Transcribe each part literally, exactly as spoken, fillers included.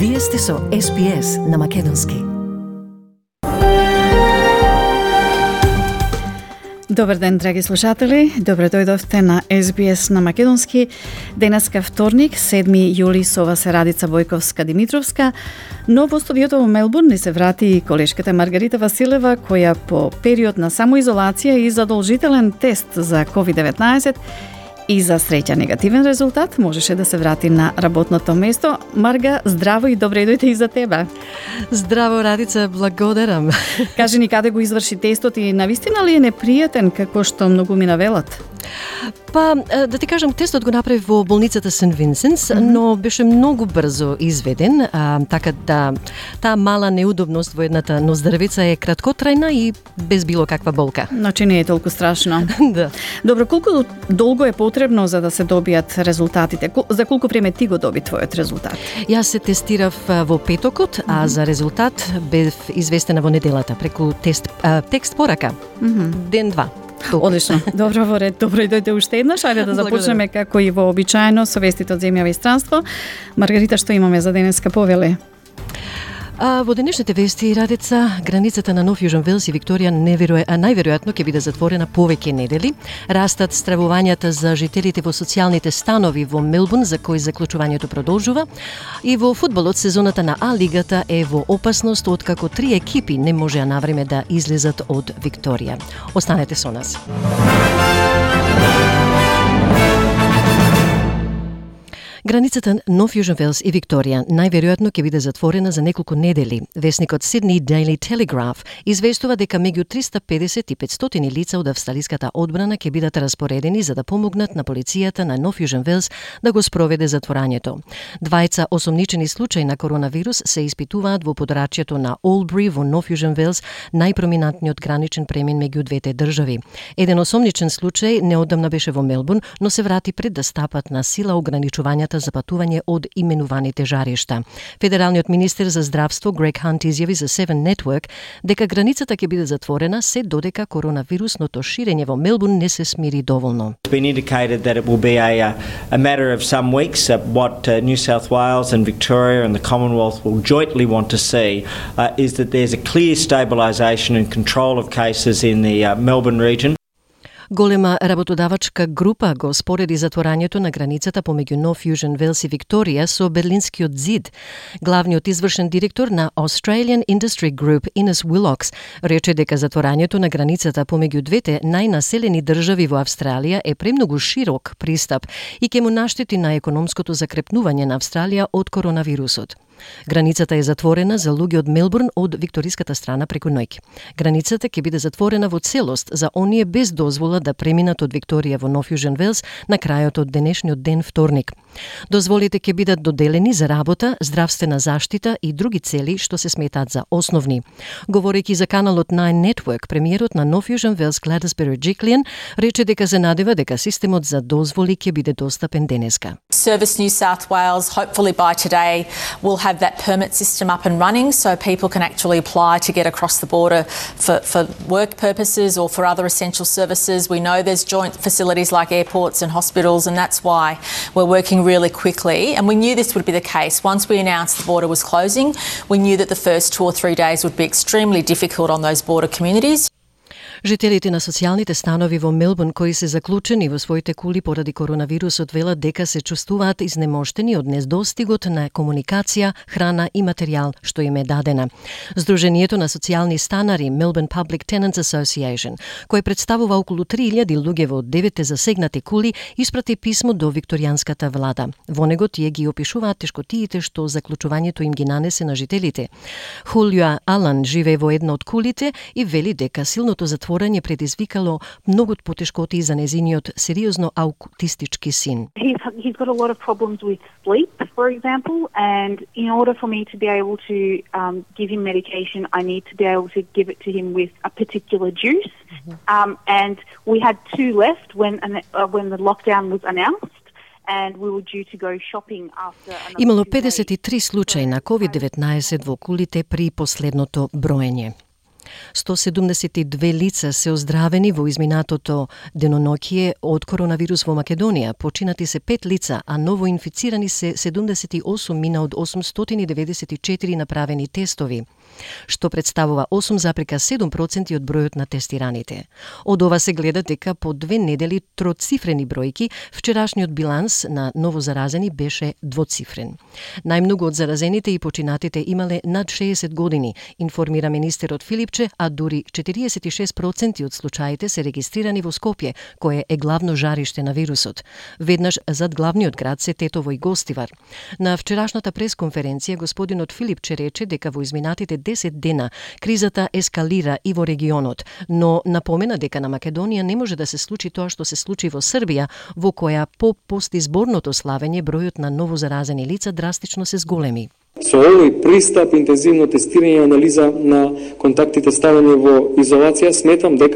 Вие сте со Ес Би Ес на Македонски. Добар ден, драги слушатели. Добре дојдовте на Ес Би Ес на Македонски. Денеска вторник, седми јули, со вас е Радица Бојковска-Димитровска. Но во студиото во Мелбурн ни се врати и колешката Маргарита Василева, која по период на самоизолација и задолжителен тест за ковид деветнаесет и за среќа негативен резултат можеше да се врати на работното место. Марга, здраво и добре дојде и за тебе. Здраво, Радица, благодарам. Кажи ни каде го изврши тестот и навистина ли е непријатен како што многу ми навелат? Па, да ти кажам, тестот го направи во болницата Сент Винсентс, mm-hmm. но беше многу брзо изведен, а, така да таа мала неудобност во едната ноздрвица е краткотрајна и без било каква болка. Значи не е толку страшно. Да. Добро, колку долго е потребно за да се добијат резултатите? За колку време ти го доби твојот резултат? Јас се тестирав во петокот, mm-hmm. а за резултат бев известена во неделата преку тест, а, текст порака. Mm-hmm. Ден-два. Тук. Одлично. Добро во ред. Добро и дојде уште еднаш. Ајде да започнеме како и вообичаено со вестите од земјава и странство. Маргарита, што имаме за денеска повеле? А, во денешните вести, Радица, границата на Нов Јужен Велс и Викторија неверојатно најверојатно ќе биде затворена повеќе недели. Растат стравувањата за жителите во социјалните станови во Мелбурн, за кои заклучувањето продолжува. И во фудбалот, сезоната на А лигата е во опасност, откако три екипи не можеа навреме да излезат од Викторија. Останете со нас. Границата Нов Јужен Велс и Викторија најверојатно ќе биде затворена за неколку недели. Весникот Sydney Daily Telegraph известува дека меѓу триста педесет и петстотини лица од австралиската одбрана ќе бидат распоредени за да помогнат на полицијата на Нов Јужен Велс да го спроведе затворањето. Двајца осомничени случаи на коронавирус се испитуваат во подрачјето на Олбри во Нов Јужен Велс, најпроминентниот граничен премин меѓу двете држави. Еден осомничен случај неодамна беше во Мелбурн, но се врати пред да стапат на сила ограничувањата за патување од именуваните жаришта. Федералниот министер за здравство Грег Хант изјави за Seven Network дека границата ќе биде затворена се додека коронавирусното ширење во Мелбурн не се смири доволно. It's been indicated that it will be a, a matter of some weeks. Uh, what uh, New South Wales and Victoria and the Commonwealth will jointly want to see uh, is that there's a clear stabilisation and control of cases in the uh, Melbourne region. Голема работодавачка група го спореди затворањето на границата помеѓу Нов Јужен Велс и Викторија со Берлинскиот зид. Главниот извршен директор на Australian Industry Group, Ines Willox, рече дека затворањето на границата помеѓу двете најнаселени држави во Австралија е премногу широк пристап и ќе му наштети на економското закрепнување на Австралија од коронавирусот. Границата е затворена за луѓе од Мелбурн од викториската страна преку ноќ. Границата ќе биде затворена во целост за оние без дозвола да преминат од Викторија во Нов Јужен Велс на крајот од денешниот ден вторник. Дозволите ќе бидат доделени за работа, здравствена заштита и други цели што се сметаат за основни. Говорејќи за каналот Nine Network, премиерот на Нов Јужен Велс Gladys Berejiklian рече дека се надева дека системот за дозволи ќе биде достапен денеска. Service New South Wales, hopefully by today, will have that permit system up and running so people can actually apply to get across the border for, for work purposes or for other essential services. We know there's joint facilities like airports and hospitals, and that's why we're working really quickly. And we knew this would be the case. Once we announced the border was closing, we knew that the first two or three days would be extremely difficult on those border communities. Жителите на социјалните станови во Мелбурн кои се заклучени во своите кули поради коронавирусот велат дека се чувствуваат изнемоштени од недостигот на комуникација, храна и материјал што им е дадена. Сдруженијето на социјални станари Melbourne Public Tenants Association, кој представува околу три илјади луѓе во деветте засегнати кули, испрати писмо до викторијанската влада. Во него тие ги опишуваат тешкотиите што заклучувањето им ги нанесе на жителите. Хулио Алан живее во една од кулите и вели дека силното затворање предизвикало многу потешкоти за незиниот сериозно аутистички син. He's, he's got a lot of problems with sleep, for example, and in order for me to be able to um, give him medication, I need to be able to give it to him with a particular juice. Mm-hmm. Um, and we had two left when uh, when the lockdown was announced. And we were due to go shopping after Имало педесет и три случаи на ковид деветнаесет во кулите при последното броење. сто седумдесет и две лица се оздравени во изминатото деноноќие од коронавирус во Македонија. Починати се пет лица, а ново инфицирани се седумдесет и осум мина од осумстотини деветдесет и четири направени тестови, што представува осум запирка седум проценти од бројот на тестираните. Од ова се гледа дека по две недели троцифрени бројки, вчерашниот биланс на новозаразени беше двоцифрен. Најмногу од заразените и починатите имале над шеесет години, информира министерот Филипче, а дури четириесет и шест проценти од случаите се регистрирани во Скопје, кое е главно жариште на вирусот. Веднаш зад главниот град се Тетово и Гостивар. На вчерашната пресконференција господинот Филипче рече дека во изминатите десет дена кризата ескалира и во регионот, но напомена дека на Македонија не може да се случи тоа што се случи во Србија, во која по постизборното славење бројот на новозаразени лица драстично се зголеми. Со овој пристап, интензивно тестирање и анализа на контактите ставање во изолација, сметам дека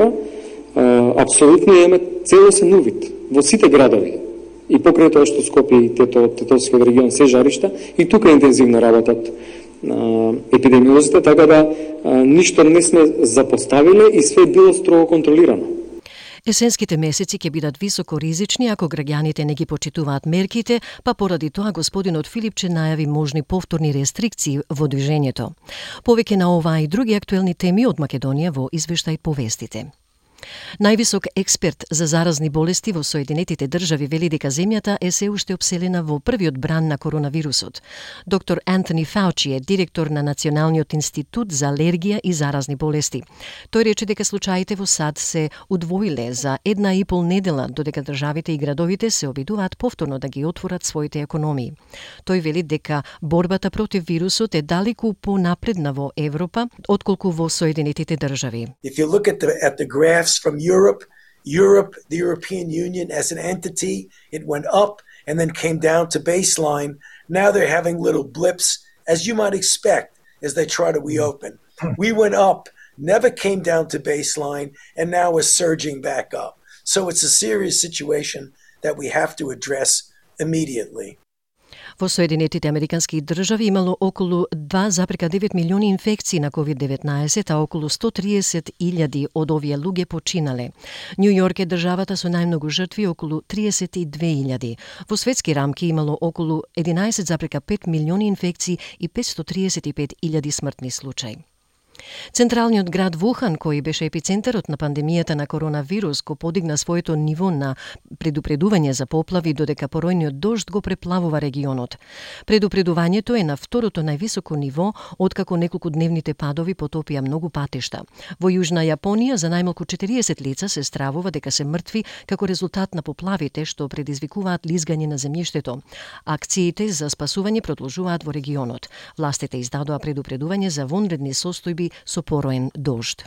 а, апсолутно имаме целосен увид во сите градови. И покрај тоа што Скопје и Тето, Тетовскиот регион се жаришта, и тука интензивно работат епидемиолозите, така да а, ништо не сме запоставиле и све било строго контролирано. Есенските месеци ќе бидат високо ризични ако граѓаните не ги почитуваат мерките, па поради тоа господинот Филипче најави можни повторни рестрикции во движењето. Повеќе на ова и други актуелни теми од Македонија во извештај по вестите. Највисок експерт за заразни болести во Соединетите држави вели дека земјата е се уште опселена во првиот бран на коронавирусот. Доктор Антони Фаучи е директор на Националниот институт за алергија и заразни болести. Тој рече дека случаите во САД се удвоиле за една и пол недела, додека државите и градовите се обидуваат повторно да ги отворат своите економии. Тој вели дека борбата против вирусот е далеку понапредна во Европа отколку во Соединетите држави. If you look at the at the graphs from Europe, Europe, the European Union as an entity, it went up and then came down to baseline. Now they're having little blips, as you might expect, as they try to reopen. We went up, never came down to baseline, and now we're surging back up. So it's a serious situation that we have to address immediately. Во Соединетите Американски држави имало околу два запирка девет милиони инфекции на ковид деветнаесет, а околу сто триесет илјади од овие луѓе починале. Њу Јорк е државата со најмногу жртви, околу триесет и две илјади. Во светски рамки имало околу единаесет запирка пет милиони инфекции и петстотини триесет и пет илјади смртни случаи. Централниот град Вухан, кој беше епицентарот на пандемијата на коронавирус, го подигна своето ниво на предупредување за поплави, додека поројниот дожд го преплавува регионот. Предупредувањето е на второто највисоко ниво, откако неколку дневните падови потопија многу патишта. Во Јужна Јапонија за најмалку четириесет лица се стравува дека се мртви како резултат на поплавите што предизвикуваат лизгање на земјиштето. Акциите за спасување продолжуваат во регионот. Властите издадоа предупредување за вонредни состојби со пороен дожд.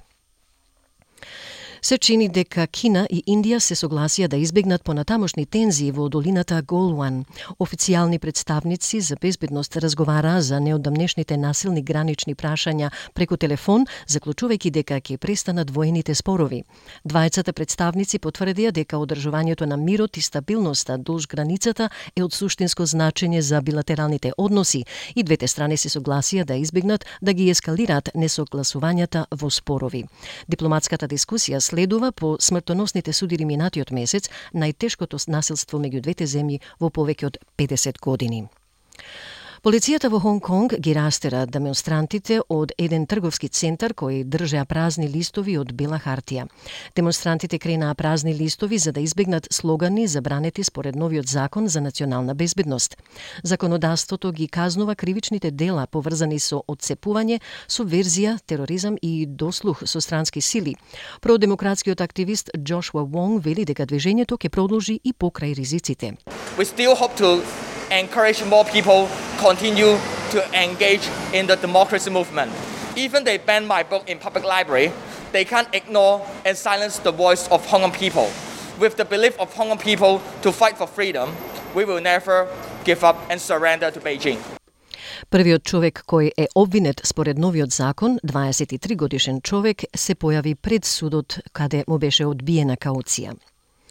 Се чини дека Кина и Индија се согласија да избегнат понатамошни тензии во долината Голуан. Официјални представници за безбедност разговараа за неодамнешните насилни гранични прашања преку телефон, заклучувајќи дека ќе престанат воените спорови. Двајцата представници потврдија дека одржувањето на мирот и стабилноста долж границата е од суштинско значење за билатералните односи и двете страни се согласија да избегнат да ги ескалираат несогласувањата во спорови. Дипломатската дискусија следува по смртоносните судири минатиот месец, најтешкото насилство меѓу двете земји во повеќе од педесет години. Полицијата во Хонг Конг ги растера демонстрантите од еден трговски центар кој држеа празни листови од бела хартија. Демонстрантите кренаа празни листови за да избегнат слогани забранети според новиот закон за национална безбедност. Законодавството ги казнува кривичните дела поврзани со отцепување, субверзија, тероризам и дослух со странски сили. Продемократскиот активист Джошуа Вонг вели дека движењето ќе продолжи и покрај ризиците. We still hope to encourage more people continue to engage in the democracy movement. Even they ban my book in public library, they can't ignore and silence the voice of Hong Kong people. With the belief of Hong Kong people to fight for freedom, we will never give up and surrender to Beijing. Првиот човек кој е обвинет според новиот закон, дваесет и три годишен човек, се појави пред судот каде му беше одбиена кауција.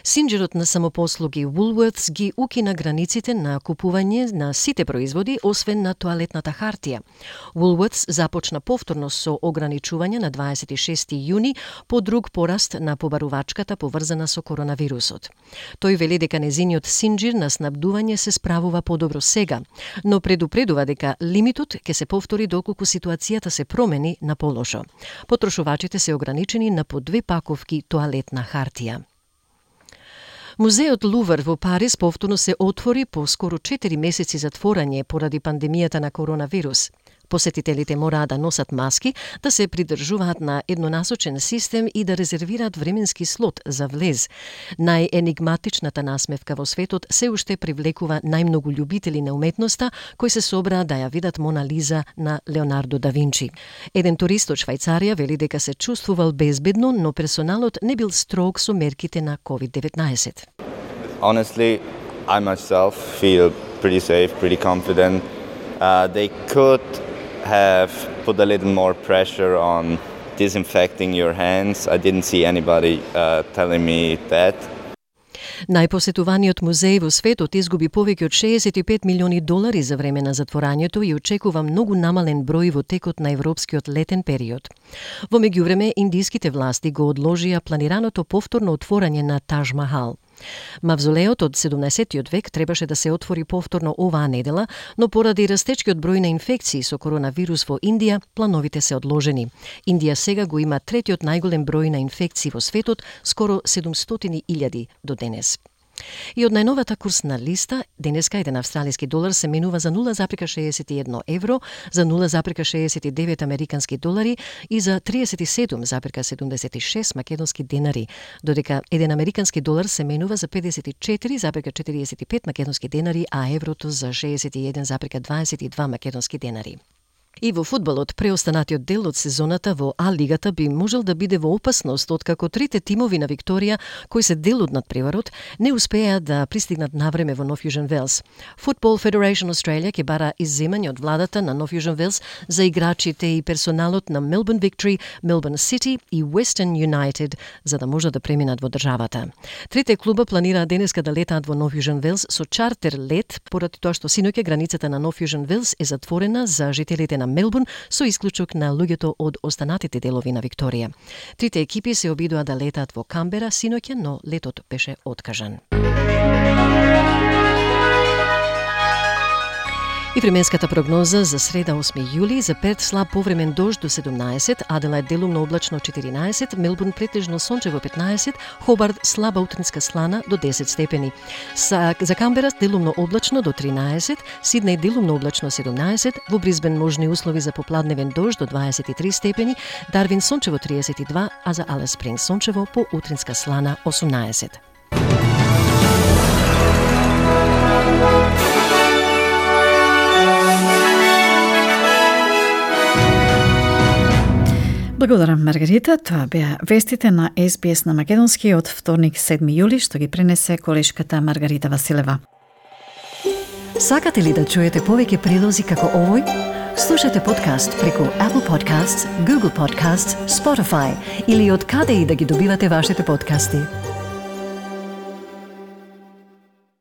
Синџерот на самопослуги Woolworths ги укина границите на купување на сите производи, освен на тоалетната хартија. Woolworths започна повторно со ограничување на дваесет и шести јуни по друг пораст на побарувачката поврзана со коронавирусот. Тој вели дека незиниот синџир на снабдување се справува подобро сега, но предупредува дека лимитот ќе се повтори доколку ситуацијата се промени на полошо. Потрошувачите се ограничени на по две паковки тоалетна хартија. Музеот Лувр во Париз повторно се отвори по скоро четири месеци затворање поради пандемијата на коронавирус. Посетителите мораа да носат маски, да се придржуваат на еднонасочен систем и да резервираат временски слот за влез. Најенигматичната насмевка во светот се уште привлекува најмногу љубители на уметноста кои се собраа да ја видат Мона Лиза на Леонардо да Винчи. Еден турист од Швајцарија вели дека се чувствувал безбедно, но персоналот не бил строг со мерките на ковид деветнаесет. Honestly, I myself feel pretty safe, pretty confident. Uh, they could have put a little more pressure on disinfecting your hands. I didn't see anybody uh, telling me that. Најпосетуваниот музеј во светот изгуби повеќе од шеесет и пет милиони долари за време на затворањето и очекува многу намален број во текот на европскиот летен период. Во меѓувреме, индиските власти го одложија планираното повторно отворање на Тадж Махал. Мавзолеот од седумнаесеттиот век требаше да се отвори повторно оваа недела, но поради растечкиот број на инфекции со коронавирус во Индија, плановите се одложени. Индија сега го има третиот најголем број на инфекции во светот, скоро седумстотини илјади до денес. И од најновата курсна листа, денеска еден австралиски долар се менува за нула запирка шеесет и едно евро, за нула запирка шеесет и девет американски долари и за триесет и седум запирка седумдесет и шест македонски денари, додека еден американски долар се менува за педесет и четири запирка четириесет и пет македонски денари, а еврото за шеесет и еден запирка дваесет и два македонски денари. И во фудбалот, преостанатиот дел од сезоната во А-лигата би можел да биде во опасност, откако трите тимови на Викторија, кои се дел од надпреварот, не успеа да пристигнат навреме во North Fusion Wales. Football Federation Australia ќе бара изземање од владата на North Fusion Wales за играчите и персоналот на Melbourne Victory, Melbourne City и Western United, за да можат да преминат во државата. Трите клуба планираат денеска да летаат во North Fusion Wales со чартер лет, поради тоа што синоќа границата на North Fusion Wales е затворена за жителите на Мелбурн со исклучок на луѓето од останатите делови на Викторија. Трите екипи се обидоа да летаат во Камбера синоќа, но летот беше откажан. И временската прогноза за среда осми јули, за Перт слаб повремен дожд до седумнаесет, Аделајд делумно облачно четиринаесет, Мелбурн претежно сончево петнаесет, Хобарт слаба утринска слана до десет степени. За, за Камбера делумно облачно до тринаесет, Сиднеј делумно облачно седумнаесет, во Брисбен можни услови за попладневен дожд до дваесет и три степени, Дарвин сончево триесет и два, а за Алис Спрингс сончево по утринска слана осумнаесет. Благодарам, Маргарита. Тоа беа вестите на Ес Би Ес на македонски од вторник седми јули, што ги пренесе колешката Маргарита Василева. Сакате ли да чуете повеќе прилози како овој? Слушате подкаст преку Apple Podcasts, Google Podcasts, Spotify или од каде и да ги добивате вашите подкасти.